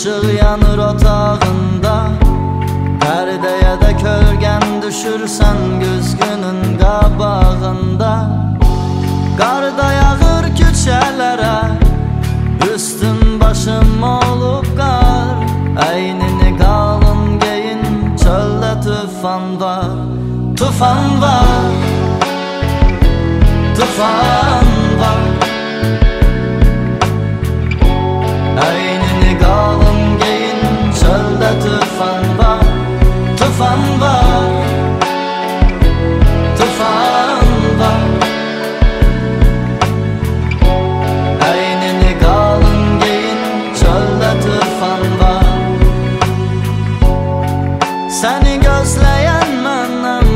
Işık yanır otağında, pərdəyə də kölgən düşürsən güzgünün qabağında. Qarda yağır küçələrə, üstün başım olub qar. Əynini qalın geyin, çöldə tufan var. Tufan var, tufan var. Əynini qalın geyin, çöldə tufan var. Tufan var, tufan var. Əynini qalın geyin, çöldə tufan var. Səni gözləyən məndən,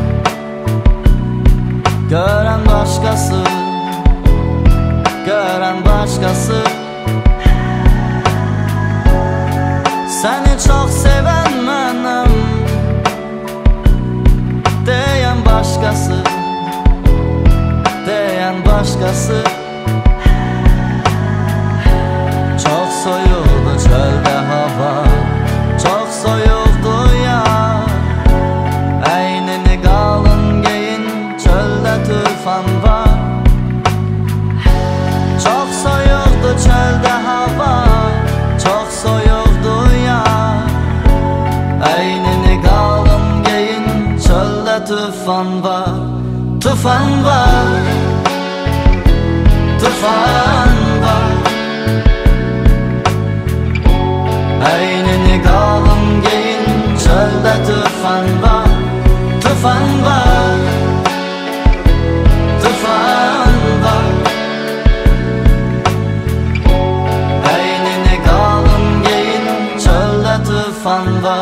görən başqası, görən başqası. Səni çox sevən mənəm, deyən başqası, deyən başqası. Çox soyuqdu çöldə hava, çox soyuqdu yar. Əynini qalın geyin, çöldə tufan var. Çox soyuqdu çöldə hava, çox soyuqdu yar. Əynini qalın geyin, çöldə tufan var. Tufan var, tufan var. Əynini qalın geyin, çöldə tufan var. Tufan var, tufan var. Əynini qalın geyin, çöldə tufan var.